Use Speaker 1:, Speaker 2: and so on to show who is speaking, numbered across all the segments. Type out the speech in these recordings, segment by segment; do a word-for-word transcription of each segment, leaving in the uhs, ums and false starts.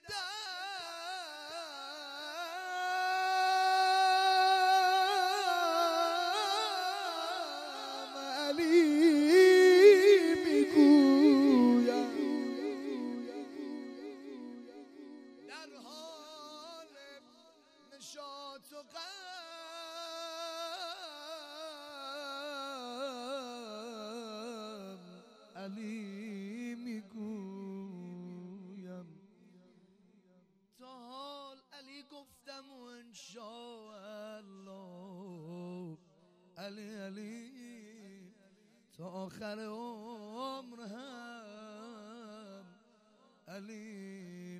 Speaker 1: نشاط و غم علی میگویم تا حال علی گفتم و انشاءالله علی علی تا آخر عمر هم علی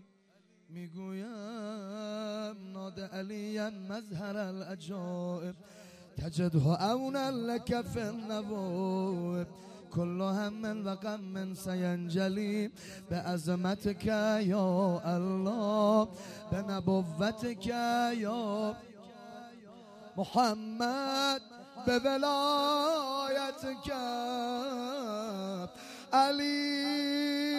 Speaker 1: میگویم ناد علی مظهر العجائب تجده اونا لك في النوائب كل هم و غم سینجلی بعظمتك یا الله بنبوتك یا محمد بولایتك علی